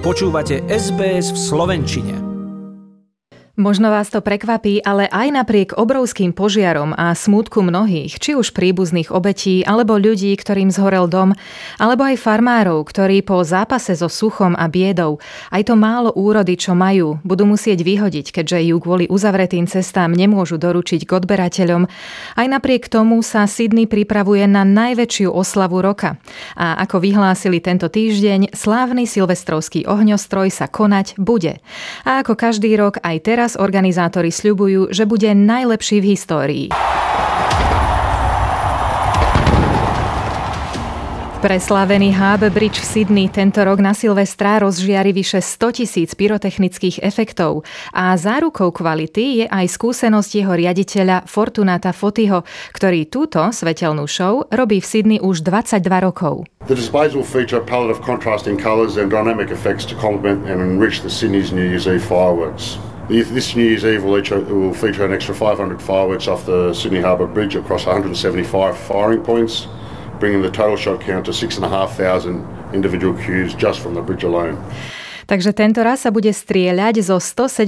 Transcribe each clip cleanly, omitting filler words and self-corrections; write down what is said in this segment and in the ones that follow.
Počúvate SBS v slovenčine. Možno vás to prekvapí, ale aj napriek obrovským požiarom a smútku mnohých, či už príbuzných obetí, alebo ľudí, ktorým zhorel dom, alebo aj farmárov, ktorí po zápase so suchom a biedou aj to málo úrody, čo majú, budú musieť vyhodiť, keďže ju kvôli uzavretým cestám nemôžu doručiť k odberateľom. Aj napriek tomu sa Sydney pripravuje na najväčšiu oslavu roka. A ako vyhlásili tento týždeň, slávny silvestrovský ohňostroj sa konať bude. A ako každý rok aj teraz organizátori sľubujú, že bude najlepší v histórii. Preslávený Harbour Bridge v Sydney tento rok na Silvestra rozžiari vyše 100 000 pyrotechnických efektov a zárukou kvality je aj skúsenosť jeho riaditeľa Fortunata Fotiho, ktorý túto svetelnú show robí v Sydney už 22 rokov. The displays will feature a palette of contrasting colours and dynamic effects to complement and enrich the Sydney's New Year's Eve fireworks. This New Year's Eve will feature an extra 500 fireworks off the Sydney Harbour Bridge across 175 firing points, bringing the total shot count to 6,500 individual cues just from the bridge alone. Takže tento raz sa bude strieľať zo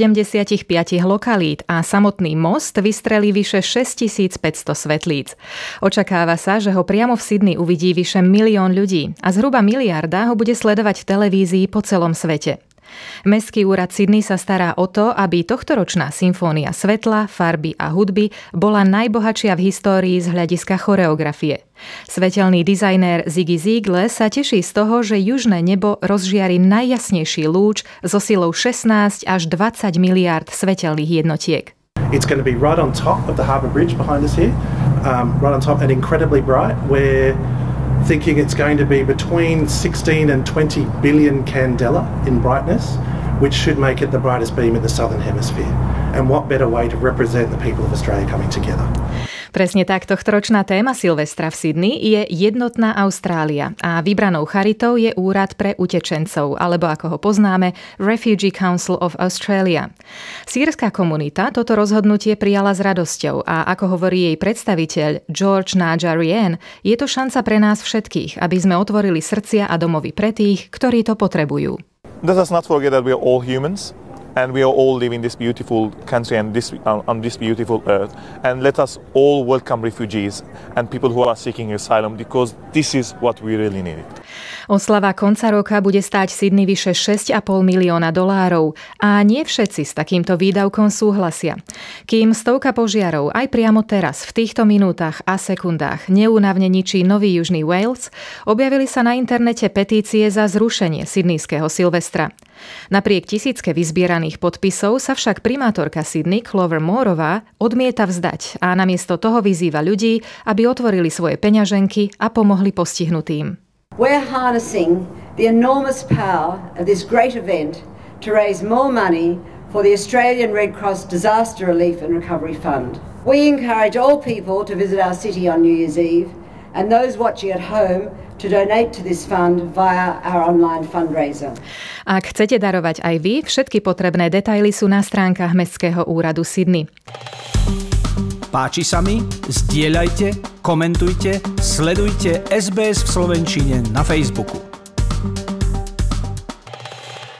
175 lokalít a samotný most vystrelí vyše 6500 svetlíc. Očakáva sa, že ho priamo v Sydney uvidí vyše 1 000 000 ľudí a zhruba 1 miliarda ho bude sledovať v televízii po celom svete. Mestský úrad Sydney sa stará o to, aby tohtoročná symfónia svetla, farby a hudby bola najbohatšia v histórii z hľadiska choreografie. Svetelný dizajnér Ziggy Ziegler sa teší z toho, že južné nebo rozžiari najjasnejší lúč so silou 16 až 20 miliárd svetelných jednotiek. It's going to be right on top of the Harbour Bridge behind us here, right on top and incredibly bright. We're thinking it's going to be between 16 and 20 billion candela in brightness, which should make it the brightest beam in the southern hemisphere. And what better way to represent the people of Australia coming together? Presne tak, tohtoročná téma Silvestra v Sydney je Jednotná Austrália a vybranou charitou je Úrad pre utečencov, alebo ako ho poznáme, Refugee Council of Australia. Sýrska komunita toto rozhodnutie prijala s radosťou a ako hovorí jej predstaviteľ George Najarian, je to šanca pre nás všetkých, aby sme otvorili srdcia a domovy pre tých, ktorí to potrebujú. Let us not forget that we are all humans. And we are all living in this beautiful country and on this beautiful earth. And let us all welcome refugees and people who are seeking asylum, because this is what we really need. Oslava konca roka bude stáť Sydney vyše $6,5 milióna a nie všetci s takýmto výdavkom súhlasia. Kým stovka požiarov aj priamo teraz, v týchto minútach a sekundách neúnavne ničí Nový Južný Wales, objavili sa na internete petície za zrušenie sydneyského Silvestra. Napriek tisícke vyzbieraných podpisov sa však primátorka Sydney Clover Moorová odmieta vzdať a namiesto toho vyzýva ľudí, aby otvorili svoje peňaženky a pomohli postihnutým. We're harnessing the enormous power of this great event to raise more money for the Australian Red Cross Disaster Relief and Recovery Fund. We encourage all people to visit our city on New Year's Eve and those watching at home to donate to this fund via our online fundraiser. Ak chcete darovať aj vy, všetky potrebné detaily sú na stránkach Mestského úradu Sydney. Páči sa mi? Zdieľajte, komentujte, sledujte SBS v slovenčine na Facebooku.